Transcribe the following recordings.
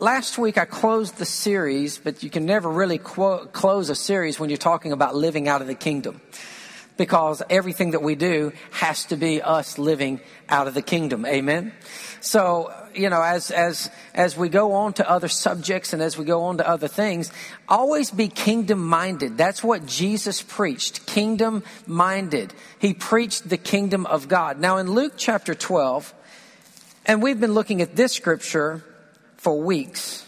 last week I closed the series, but you can never really close a series when you're talking about living out of the kingdom. Because everything that we do has to be us living out of the kingdom. Amen? So, as we go on to other subjects and as we go on to other things, always be kingdom-minded. That's what Jesus preached, kingdom-minded. He preached the kingdom of God. Now, in Luke chapter 12, and we've been looking at this scripture for weeks.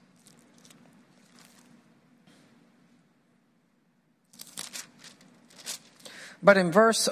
But in verse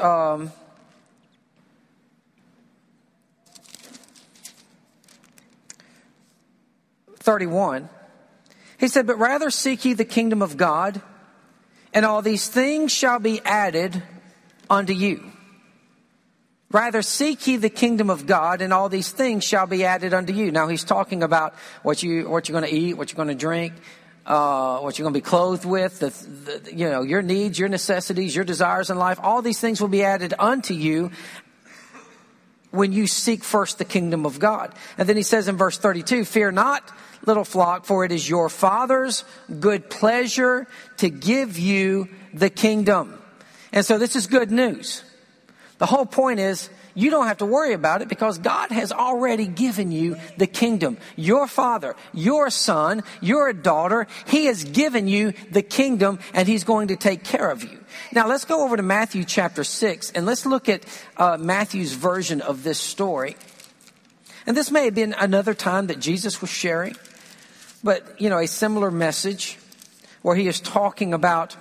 31, he said, "But rather seek ye the kingdom of God, and all these things shall be added unto you." Rather seek ye the kingdom of God, and all these things shall be added unto you. Now he's talking about what you're going to eat, what you're going to drink, what you're going to be clothed with, your needs, your necessities, your desires in life. All these things will be added unto you when you seek first the kingdom of God. And then he says in verse 32, "Fear not, little flock, for it is your Father's good pleasure to give you the kingdom." And so this is good news. The whole point is, you don't have to worry about it because God has already given you the kingdom. Your Father, your Son, your daughter, He has given you the kingdom and He's going to take care of you. Now let's go over to Matthew chapter 6 and let's look at Matthew's version of this story. And this may have been another time that Jesus was sharing, but a similar message where He is talking about,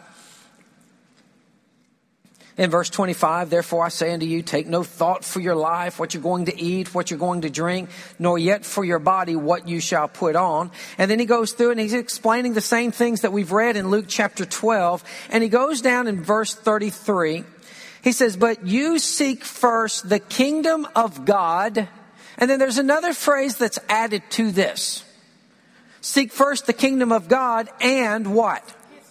in verse 25, "Therefore I say unto you, take no thought for your life, what you're going to eat, what you're going to drink, nor yet for your body what you shall put on." And then he goes through and he's explaining the same things that we've read in Luke chapter 12. And he goes down in verse 33. He says, "But you seek first the kingdom of God." And then there's another phrase that's added to this. Seek first the kingdom of God and what?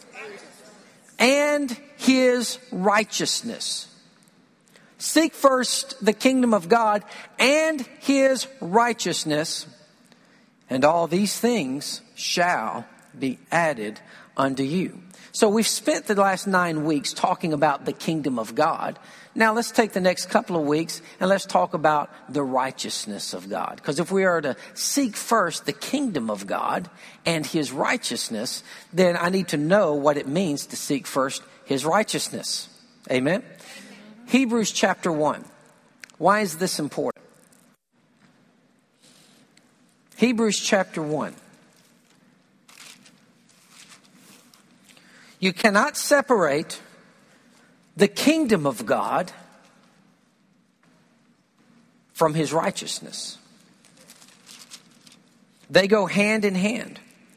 And His righteousness. Seek first the kingdom of God and His righteousness, and all these things shall be added unto you. So we've spent the last 9 weeks talking about the kingdom of God. Now let's take the next couple of weeks and let's talk about the righteousness of God. Because if we are to seek first the kingdom of God and His righteousness, then I need to know what it means to seek first His righteousness. Amen? Hebrews chapter 1. Why is this important? Hebrews chapter 1. You cannot separate the kingdom of God from His righteousness. They go hand in hand.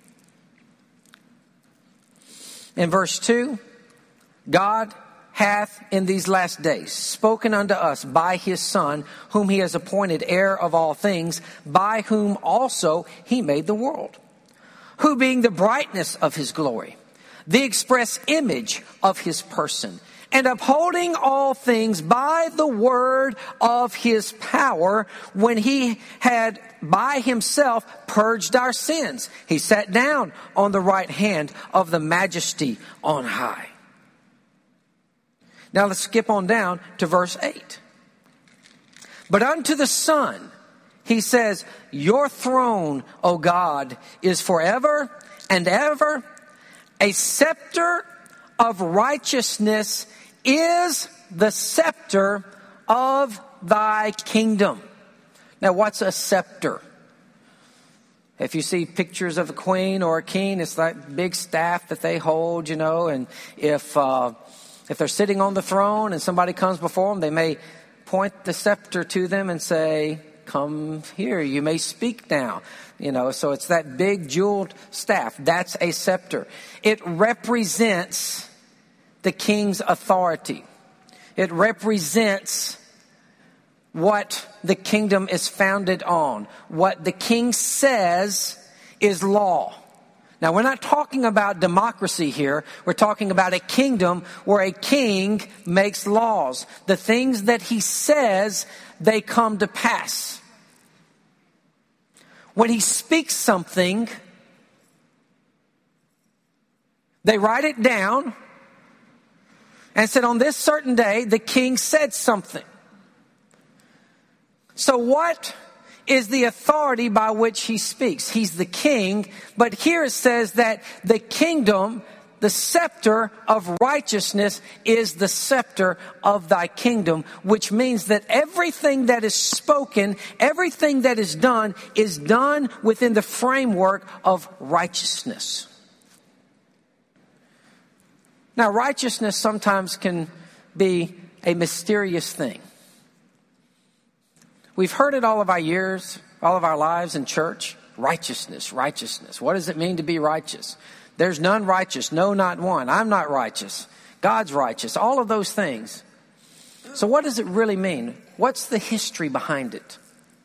In verse 2, "God hath in these last days spoken unto us by His Son, whom He has appointed heir of all things, by whom also He made the world, who being the brightness of His glory, the express image of His person, and upholding all things by the word of His power, when He had by Himself purged our sins, He sat down on the right hand of the Majesty on high." Now let's skip on down to verse 8. "But unto the Son, He says, Your throne, O God, is forever and ever. A scepter of righteousness is the scepter of Thy kingdom." Now, what's a scepter? If you see pictures of a queen or a king, it's like big staff that they hold, and if they're sitting on the throne and somebody comes before them, they may point the scepter to them and say, "Come here, you may speak now." So it's that big jeweled staff. That's a scepter. It represents the king's authority. It represents what the kingdom is founded on. What the king says is law. Now, we're not talking about democracy here. We're talking about a kingdom where a king makes laws. The things that he says, they come to pass. When he speaks something, they write it down and said, on this certain day, the king said something. So what is the authority by which he speaks? He's the king, but here it says that the kingdom, the scepter of righteousness is the scepter of thy kingdom, which means that everything that is spoken, everything that is done within the framework of righteousness. Now, righteousness sometimes can be a mysterious thing. We've heard it all of our years, all of our lives in church. Righteousness, righteousness. What does it mean to be righteous? There's none righteous, no, not one. I'm not righteous. God's righteous. All of those things. So what does it really mean? What's the history behind it?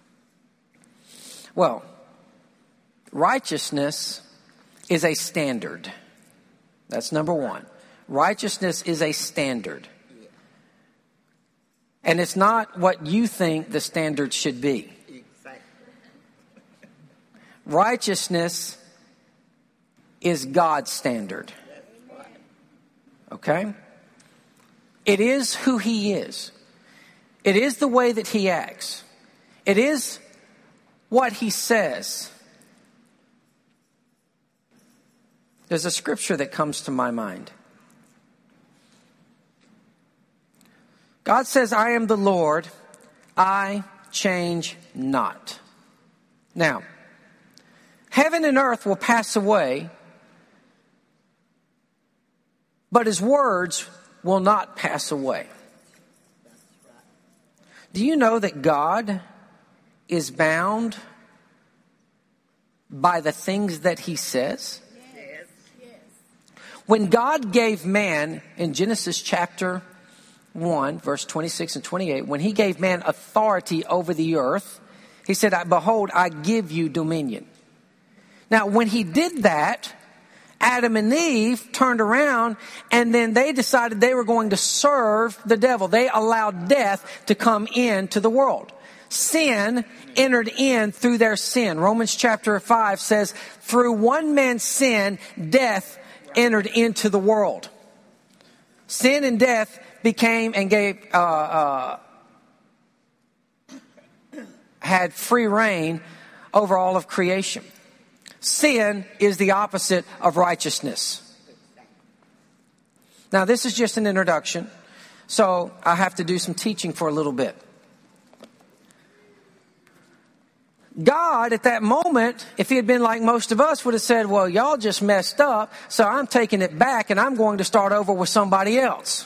Well, righteousness is a standard. That's number one. Righteousness is a standard. And it's not what you think the standard should be. Righteousness is God's standard. Okay? It is who he is. It is the way that he acts. It is what he says. There's a scripture that comes to my mind. God says, I am the Lord, I change not. Now, heaven and earth will pass away, but his words will not pass away. Do you know that God is bound by the things that he says? Yes. When God gave man in Genesis chapter 1, verse 26 and 28, when he gave man authority over the earth, he said, behold, I give you dominion. Now, when he did that, Adam and Eve turned around and then they decided they were going to serve the devil. They allowed death to come into the world. Sin entered in through their sin. Romans chapter 5 says, through one man's sin, death entered into the world. Sin and death became and had free reign over all of creation. Sin is the opposite of righteousness. Now, this is just an introduction, so I have to do some teaching for a little bit. God, at that moment, if he had been like most of us, would have said, well, y'all just messed up, so I'm taking it back and I'm going to start over with somebody else.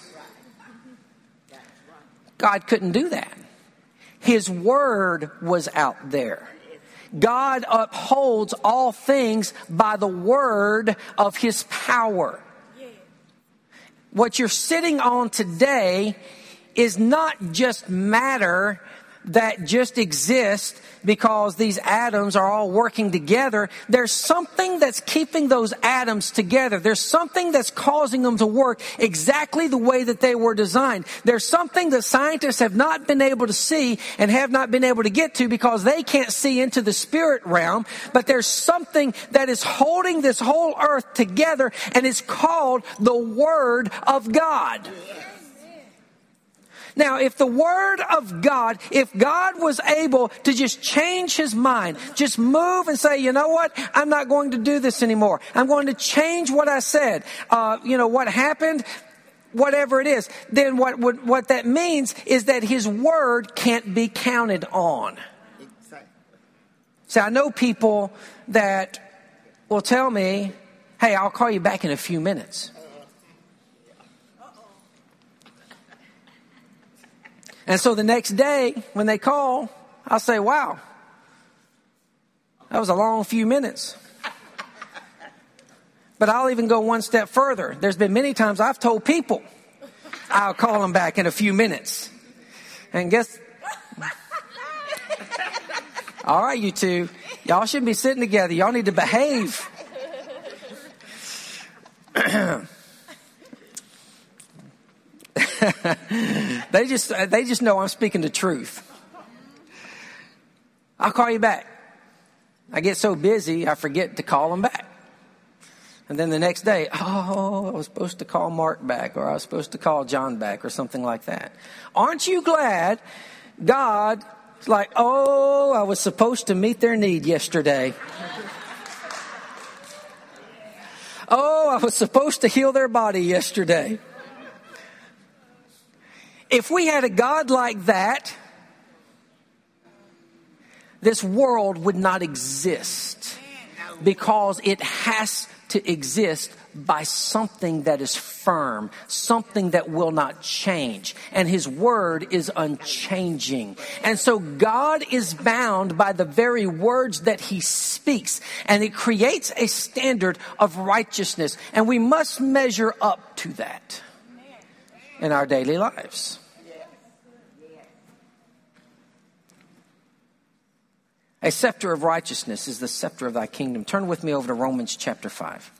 God couldn't do that. His word was out there. God upholds all things by the word of his power. What you're sitting on today is not just matter that just exists because these atoms are all working together. There's something that's keeping those atoms together. There's something that's causing them to work exactly the way that they were designed. There's something that scientists have not been able to see and have not been able to get to because they can't see into the spirit realm. But there's something that is holding this whole earth together, and it's called the Word of God. Now, if the Word of God, if God was able to just change his mind, just move and say, you know what, I'm not going to do this anymore. I'm going to change what I said. What happened, whatever it is, then what that means is that his word can't be counted on. Exactly. See, I know people that will tell me, hey, I'll call you back in a few minutes. And so the next day, when they call, I'll say, wow, that was a long few minutes. But I'll even go one step further. There's been many times I've told people I'll call them back in a few minutes. And guess, all right, you two, y'all shouldn't be sitting together. Y'all need to behave. They just know I'm speaking the truth. I'll call you back. I get so busy, I forget to call them back. And then the next day, I was supposed to call Mark back, or I was supposed to call John back, or something like that. Aren't you glad God is like, I was supposed to meet their need yesterday. I was supposed to heal their body yesterday. If we had a God like that, this world would not exist, because it has to exist by something that is firm, something that will not change. And His word is unchanging. And so God is bound by the very words that He speaks. And it creates a standard of righteousness. And we must measure up to that in our daily lives. A scepter of righteousness is the scepter of thy kingdom. Turn with me over to Romans chapter 5.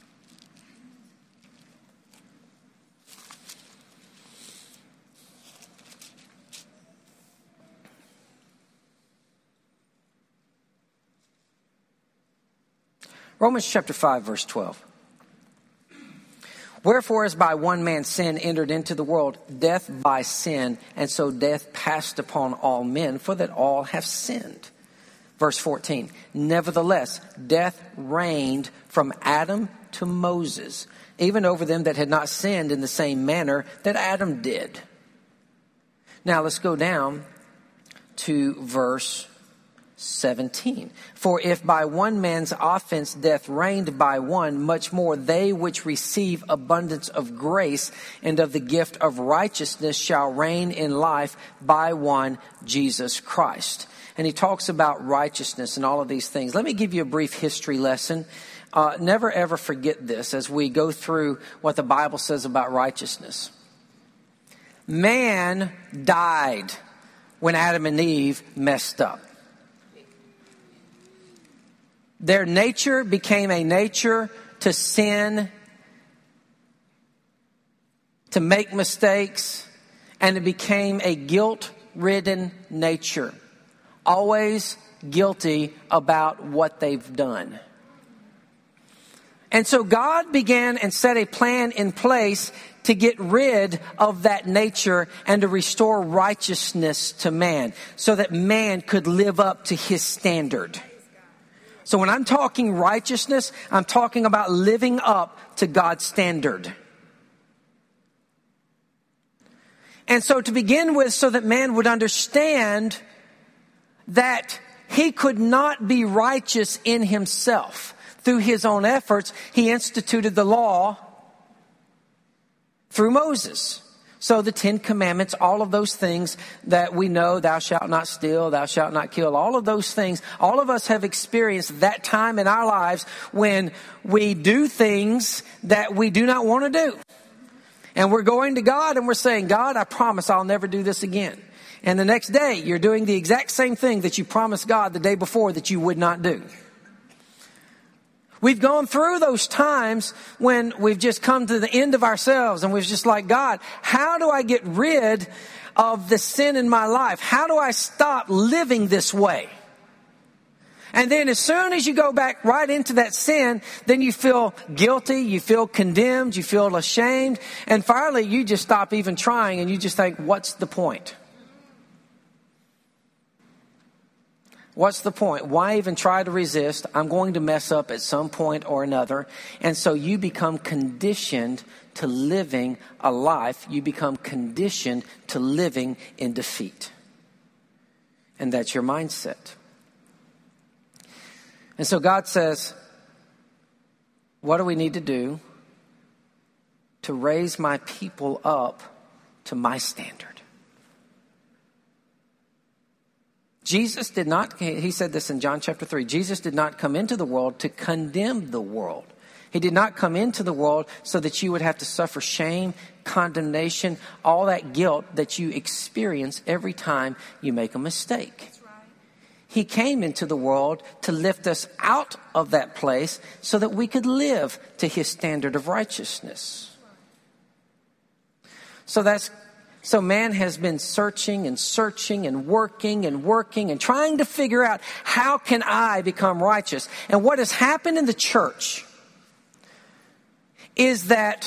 Romans chapter 5, verse 12. Wherefore, as by one man sin entered into the world, death by sin, and so death passed upon all men, for that all have sinned. Verse 14. Nevertheless, death reigned from Adam to Moses, even over them that had not sinned in the same manner that Adam did. Now let's go down to verse 17. For if by one man's offense death reigned by one, much more they which receive abundance of grace and of the gift of righteousness shall reign in life by one, Jesus Christ. And he talks about righteousness and all of these things. Let me give you a brief history lesson. Never ever forget this as we go through what the Bible says about righteousness. Man died when Adam and Eve messed up. Their nature became a nature to sin, to make mistakes, and it became a guilt-ridden nature. Always guilty about what they've done. And so God began and set a plan in place to get rid of that nature and to restore righteousness to man so that man could live up to His standard. So when I'm talking righteousness, I'm talking about living up to God's standard. And so to begin with, so that man would understand that he could not be righteous in himself. Through his own efforts, he instituted the law through Moses. So the 10 Commandments, all of those things that we know, thou shalt not steal, thou shalt not kill, all of those things, all of us have experienced that time in our lives when we do things that we do not want to do. And we're going to God and we're saying, God, I promise I'll never do this again. And the next day, you're doing the exact same thing that you promised God the day before that you would not do. We've gone through those times when we've just come to the end of ourselves and we're just like, God, how do I get rid of the sin in my life? How do I stop living this way? And then as soon as you go back right into that sin, then you feel guilty, you feel condemned, you feel ashamed, and finally you just stop even trying and you just think, what's the point? What's the point? Why even try to resist? I'm going to mess up at some point or another. And so you become conditioned to living a life. You become conditioned to living in defeat. And that's your mindset. And so God says, what do we need to do to raise my people up to my standard? Jesus did not, he said this in John chapter 3, Jesus did not come into the world to condemn the world. He did not come into the world so that you would have to suffer shame, condemnation, all that guilt that you experience every time you make a mistake. He came into the world to lift us out of that place so that we could live to His standard of righteousness. So that's So man has been searching and searching and working and trying to figure out, how can I become righteous? And what has happened in the church is that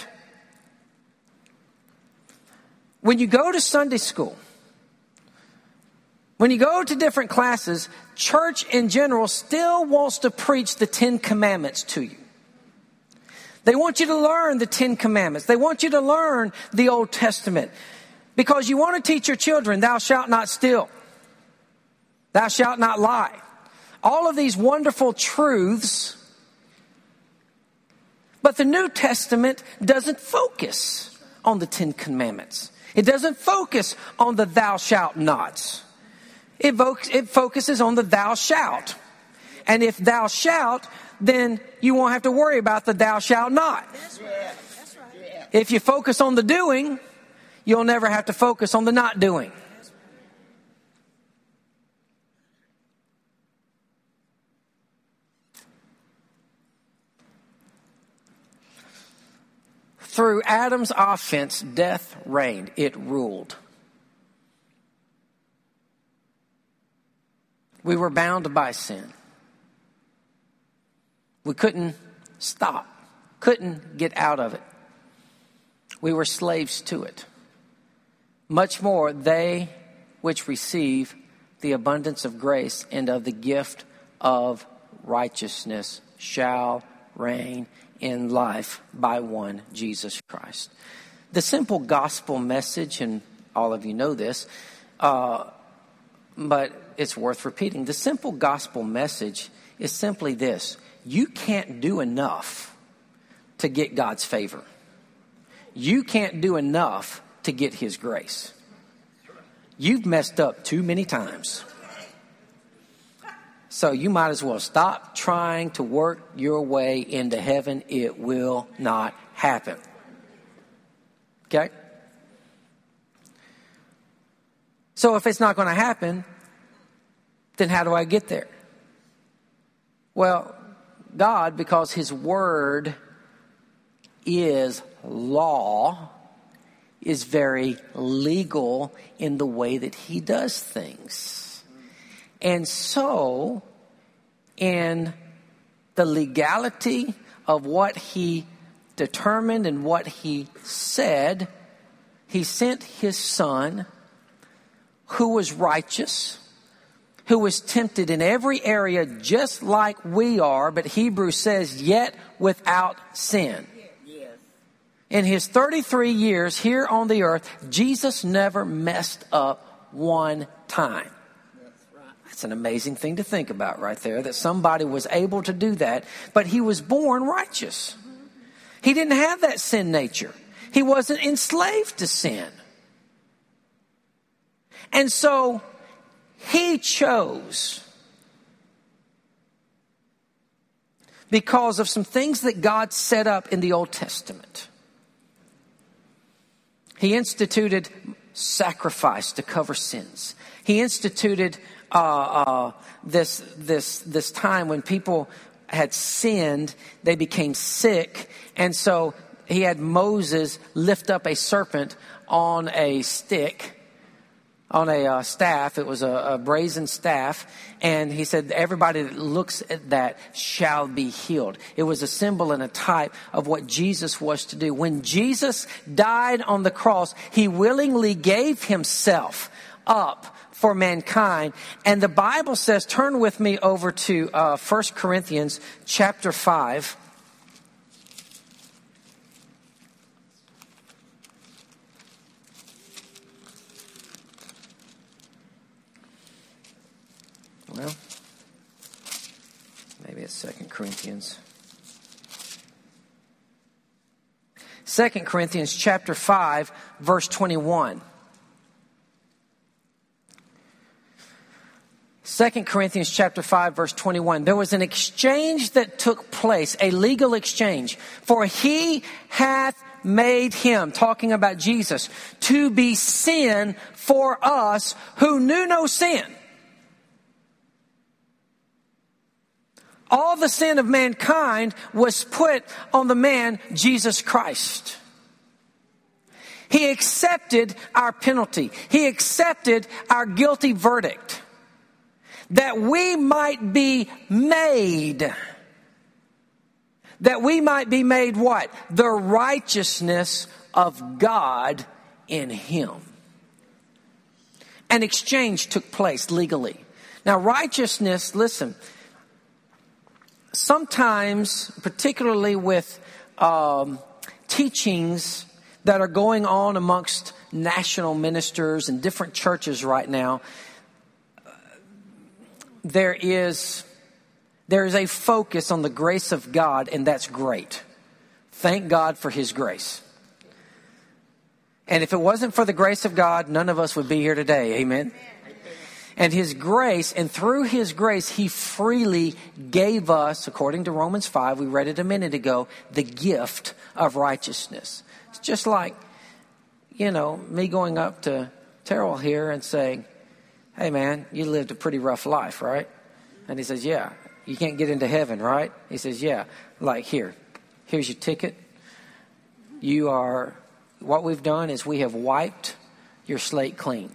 when you go to Sunday school, when you go to different classes, church in general still wants to preach the 10 Commandments to you. They want you to learn the 10 Commandments. They want you to learn the Old Testament. Because you want to teach your children, thou shalt not steal. Thou shalt not lie. All of these wonderful truths. But the New Testament doesn't focus on the 10 Commandments. It doesn't focus on the thou shalt nots. It focuses on the thou shalt. And if thou shalt, then you won't have to worry about the thou shalt not. That's right. That's right. If you focus on the doing, you'll never have to focus on the not doing. Through Adam's offense, death reigned. It ruled. We were bound by sin. We couldn't stop, couldn't get out of it. We were slaves to it. Much more, they which receive the abundance of grace and of the gift of righteousness shall reign in life by one, Jesus Christ. The simple gospel message, and all of you know this, but it's worth repeating. The simple gospel message is simply this: you can't do enough to get God's favor. You can't do enough to get His grace. You've messed up too many times. So you might as well stop trying to work your way into heaven. It will not happen. Okay? So if it's not going to happen, then how do I get there? Well, God, because His Word is law, is very legal in the way that He does things. And so, in the legality of what He determined and what He said, He sent His Son, who was righteous, who was tempted in every area just like we are, but Hebrews says, yet without sin. In His 33 years here on the earth, Jesus never messed up one time. That's an amazing thing to think about right there, that somebody was able to do that, but He was born righteous. He didn't have that sin nature. He wasn't enslaved to sin. And so He chose, because of some things that God set up in the Old Testament. He instituted sacrifice to cover sins. He instituted this time when people had sinned, they became sick, and so He had Moses lift up a serpent on a stick, on a staff. It was a brazen staff. And He said, everybody that looks at that shall be healed. It was a symbol and a type of what Jesus was to do. When Jesus died on the cross, He willingly gave Himself up for mankind. And the Bible says, turn with me over to 1 Corinthians chapter 5. Well, maybe it's 2 Corinthians. 2 Corinthians chapter 5, verse 21. 2 Corinthians chapter 5, verse 21. There was an exchange that took place, a legal exchange. For He hath made Him, talking about Jesus, to be sin for us who knew no sin. All the sin of mankind was put on the man, Jesus Christ. He accepted our penalty. He accepted our guilty verdict. That we might be made. That we might be made what? The righteousness of God in Him. An exchange took place legally. Now righteousness, listen, sometimes, particularly with teachings that are going on amongst national ministers and different churches right now, there is a focus on the grace of God, and that's great. Thank God for His grace. And if it wasn't for the grace of God, none of us would be here today. Amen. And His grace, and through His grace, He freely gave us, according to Romans 5, we read it a minute ago, the gift of righteousness. It's just like, me going up to Terrell here and saying, hey man, you lived a pretty rough life, right? And he says, yeah. You can't get into heaven, right? He says, yeah. Like, here's your ticket. What we've done is we have wiped your slate clean.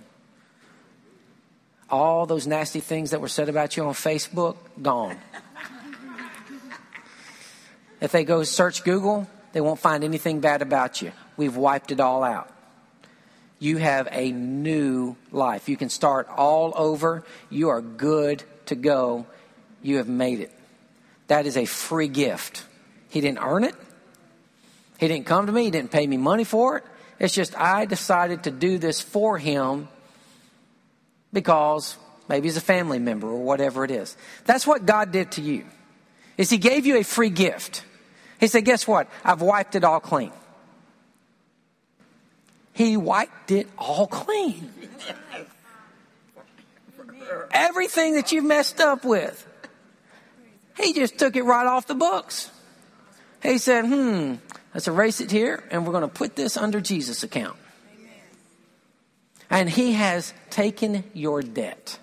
All those nasty things that were said about you on Facebook, gone. If they go search Google, they won't find anything bad about you. We've wiped it all out. You have a new life. You can start all over. You are good to go. You have made it. That is a free gift. He didn't earn it. He didn't come to me. He didn't pay me money for it. It's just I decided to do this for Him because maybe he's a family member or whatever it is. That's what God did to you. Is He gave you a free gift. He said, guess what? I've wiped it all clean. He wiped it all clean. Everything that you've messed up with. He just took it right off the books. He said, let's erase it here, and we're going to put this under Jesus' account. And He has taken your debt.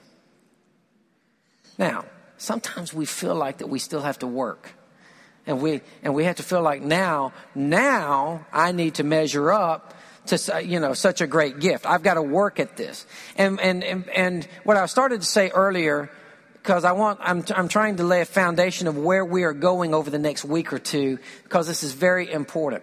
Now, sometimes we feel like that we still have to work. And we have to feel like now I need to measure up to, such a great gift. I've got to work at this. And what I started to say earlier, because I'm trying to lay a foundation of where we are going over the next week or two, because this is very important.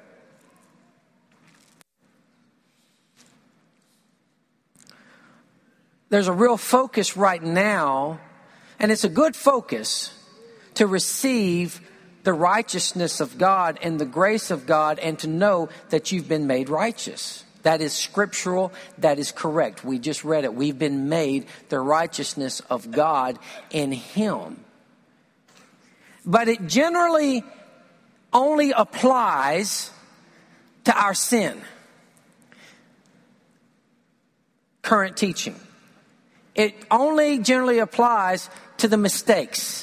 There's a real focus right now, and it's a good focus to receive the righteousness of God and the grace of God and to know that you've been made righteous. That is scriptural. That is correct. We just read it. We've been made the righteousness of God in Him. But it generally only applies to our sin. Current teaching. It only generally applies to the mistakes.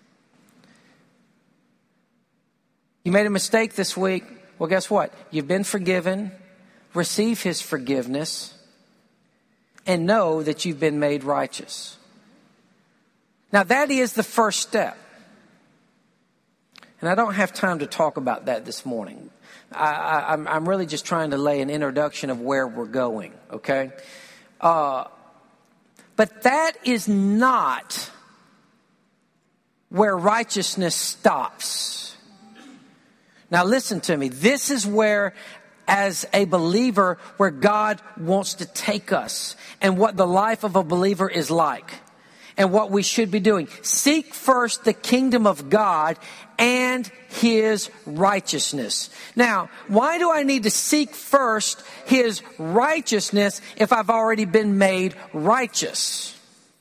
You made a mistake this week. Well, guess what? You've been forgiven. Receive His forgiveness. And know that you've been made righteous. Now, that is the first step. And I don't have time to talk about that this morning. I'm really just trying to lay an introduction of where we're going, okay? But that is not where righteousness stops. Now listen to me. This is where, as a believer, where God wants to take us and what the life of a believer is like and what we should be doing. Seek first the kingdom of God and His righteousness. Now, why do I need to seek first His righteousness if I've already been made righteous?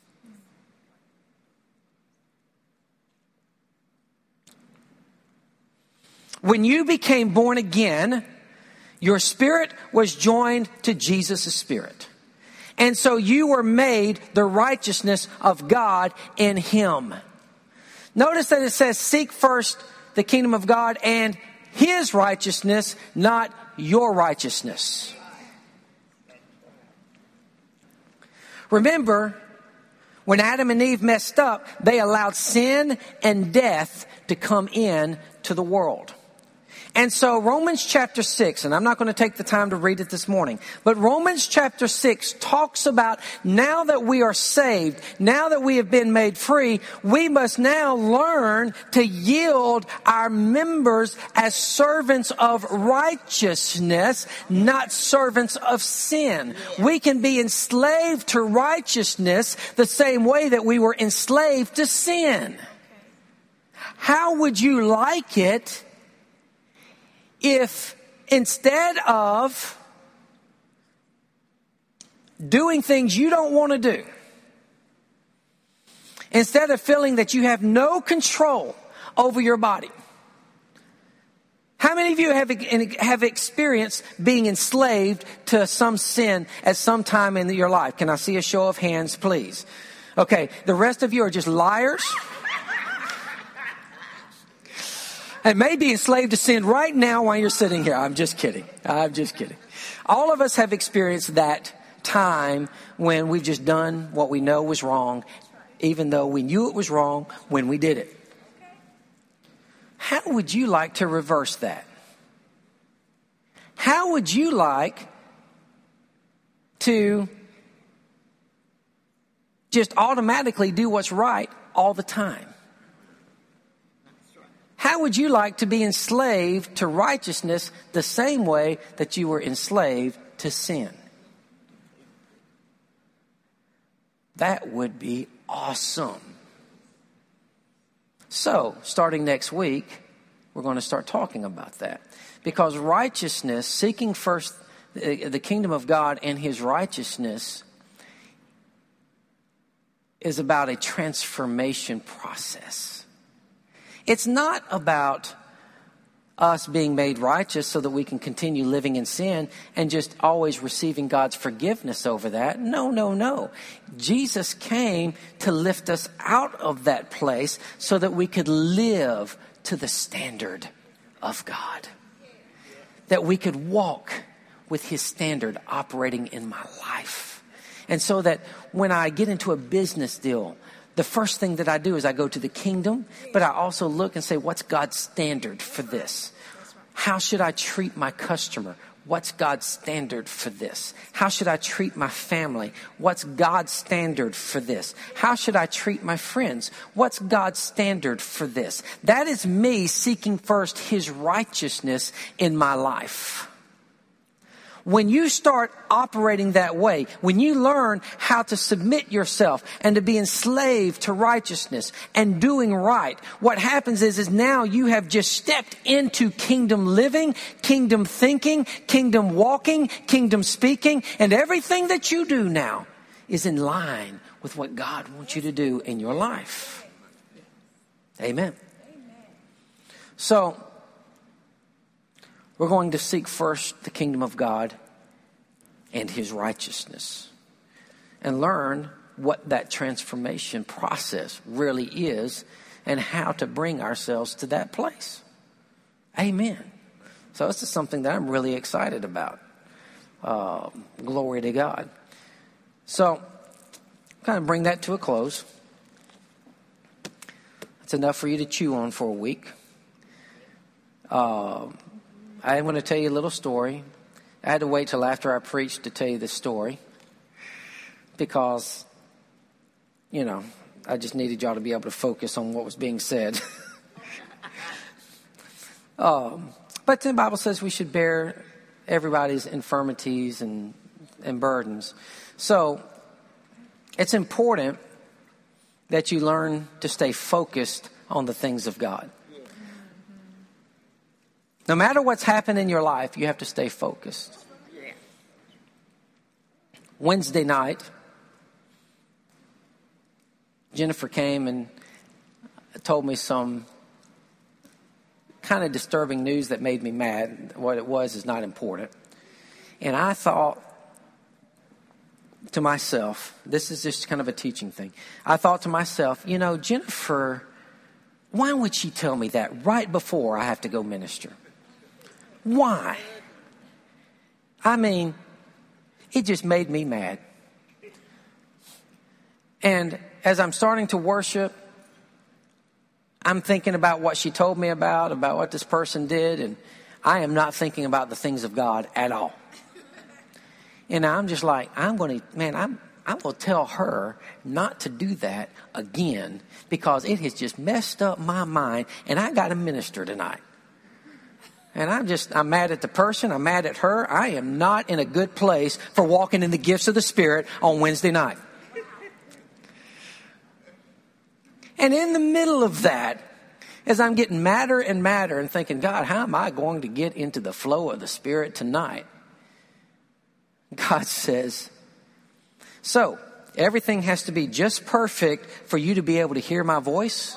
When you became born again, your spirit was joined to Jesus' spirit. And so you were made the righteousness of God in Him. Notice that it says, seek first the kingdom of God and His righteousness, not your righteousness. Remember, when Adam and Eve messed up, they allowed sin and death to come in to the world. And so Romans chapter 6, and I'm not going to take the time to read it this morning, but Romans chapter 6 talks about now that we are saved, now that we have been made free, we must now learn to yield our members as servants of righteousness, not servants of sin. We can be enslaved to righteousness the same way that we were enslaved to sin. How would you like it if instead of doing things you don't want to do, instead of feeling that you have no control over your body? How many of you have experienced being enslaved to some sin at some time in your life? Can I see a show of hands, please? Okay, the rest of you are just liars. And may be enslaved to sin right now while you're sitting here. I'm just kidding. All of us have experienced that time when we've just done what we know was wrong, even though we knew it was wrong when we did it. How would you like to reverse that? How would you like to just automatically do what's right all the time? How would you like to be enslaved to righteousness the same way that you were enslaved to sin? That would be awesome. So, starting next week, we're going to start talking about that. Because righteousness, seeking first the kingdom of God and His righteousness, is about a transformation process. It's not about us being made righteous so that we can continue living in sin and just always receiving God's forgiveness over that. No. Jesus came to lift us out of that place so that we could live to the standard of God. That we could walk with His standard operating in my life. And so that when I get into a business deal, the first thing that I do is I go to the kingdom, but I also look and say, what's God's standard for this? How should I treat my customer? What's God's standard for this? How should I treat my family? What's God's standard for this? How should I treat my friends? What's God's standard for this? That is me seeking first His righteousness in my life. When you start operating that way, when you learn how to submit yourself and to be enslaved to righteousness and doing right, what happens is now you have just stepped into kingdom living, kingdom thinking, kingdom walking, kingdom speaking, and everything that you do now is in line with what God wants you to do in your life. Amen. So, we're going to seek first the kingdom of God and His righteousness and learn what that transformation process really is and how to bring ourselves to that place. Amen. So this is something that I'm really excited about. Glory to God. So, kind of bring that to a close. That's enough for you to chew on for a week. I'm going to tell you a little story. I had to wait till after I preached to tell you this story because, I just needed y'all to be able to focus on what was being said. But the Bible says we should bear everybody's infirmities and burdens. So it's important that you learn to stay focused on the things of God. No matter what's happened in your life, you have to stay focused. Wednesday night, Jennifer came and told me some kind of disturbing news that made me mad. What it was is not important. And I thought to myself, this is just kind of a teaching thing. I thought to myself, Jennifer, why would she tell me that right before I have to go minister? Why? I mean, it just made me mad. And as I'm starting to worship, I'm thinking about what she told me about what this person did, and I am not thinking about the things of God at all. And I'm just like, I'm going to tell her not to do that again because it has just messed up my mind, and I got to minister tonight. And I'm mad at the person. I'm mad at her. I am not in a good place for walking in the gifts of the Spirit on Wednesday night. And in the middle of that, as I'm getting madder and madder and thinking, God, how am I going to get into the flow of the Spirit tonight? God says, so everything has to be just perfect for you to be able to hear my voice?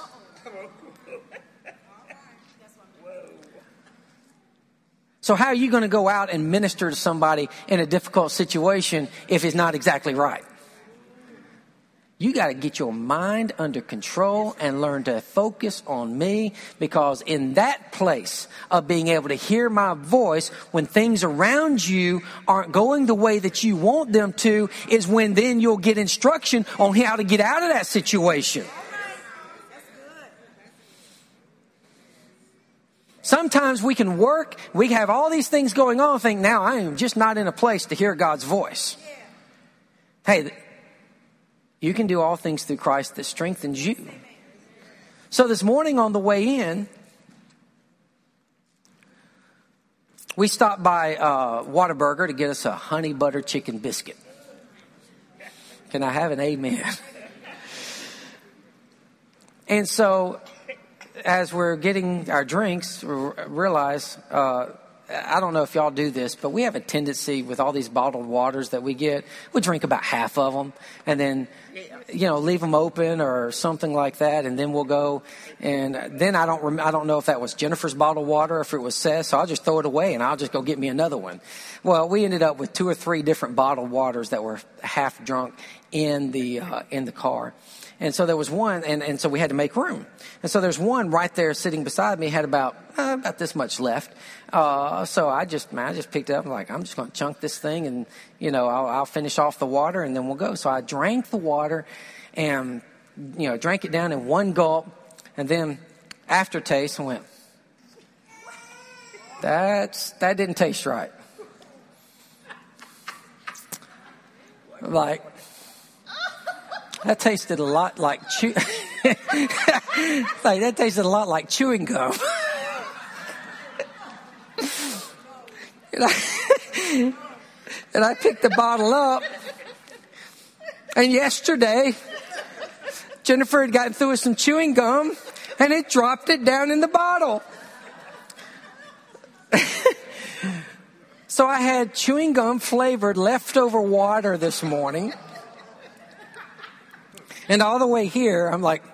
So how are you going to go out and minister to somebody in a difficult situation if it's not exactly right? You got to get your mind under control and learn to focus on me, because in that place of being able to hear my voice when things around you aren't going the way that you want them to is when then you'll get instruction on how to get out of that situation. Sometimes we can work, we have all these things going on, think now I am just not in a place to hear God's voice. Hey, you can do all things through Christ that strengthens you. So this morning on the way in, we stopped by Whataburger to get us a honey butter chicken biscuit. Can I have an amen? And so as we're getting our drinks, realize, I don't know if y'all do this, but we have a tendency with all these bottled waters that we get, we drink about half of them and then, leave them open or something like that. And then we'll go, and then I don't know if that was Jennifer's bottled water or if it was Seth, so I'll just throw it away and I'll just go get me another one. Well, we ended up with 2 or 3 different bottled waters that were half drunk in the car. And so there was one, and so we had to make room. And so there's one right there sitting beside me, had about this much left. So I just picked it up, like, I'm just going to chunk this thing, and, I'll finish off the water, and then we'll go. So I drank the water and, drank it down in one gulp, and then aftertaste, I went, that didn't taste right. Like, that tasted a lot like that tasted a lot like chewing gum. And I picked the bottle up, and yesterday Jennifer had gotten through with some chewing gum, and it dropped it down in the bottle. So I had chewing gum flavored leftover water this morning. And all the way here, I'm like,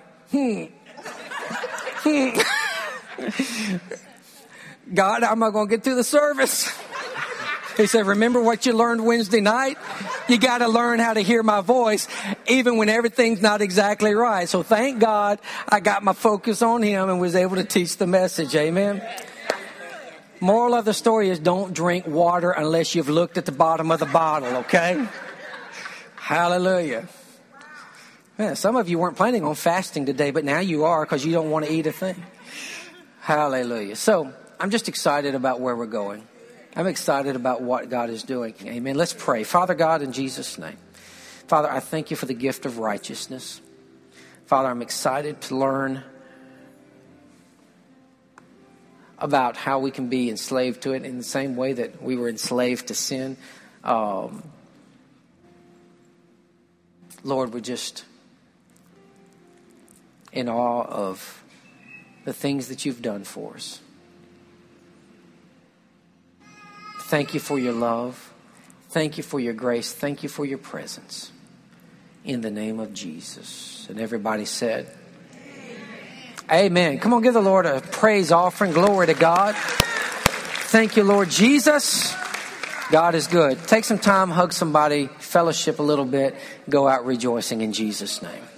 God, how am I going to get through the service? He said, remember what you learned Wednesday night? You got to learn how to hear my voice, even when everything's not exactly right. So thank God I got my focus on him and was able to teach the message. Amen. Moral of the story is don't drink water unless you've looked at the bottom of the bottle, okay? Hallelujah. Yeah, some of you weren't planning on fasting today, but now you are because you don't want to eat a thing. Hallelujah. So I'm just excited about where we're going. I'm excited about what God is doing. Amen. Let's pray. Father God, in Jesus' name. Father, I thank you for the gift of righteousness. Father, I'm excited to learn about how we can be enslaved to it in the same way that we were enslaved to sin. Lord, we're just in awe of the things that you've done for us. Thank you for your love. Thank you for your grace. Thank you for your presence. In the name of Jesus. And everybody said, Amen. Come on, give the Lord a praise offering. Glory to God. Thank you, Lord Jesus. God is good. Take some time, hug somebody, fellowship a little bit, go out rejoicing in Jesus' name.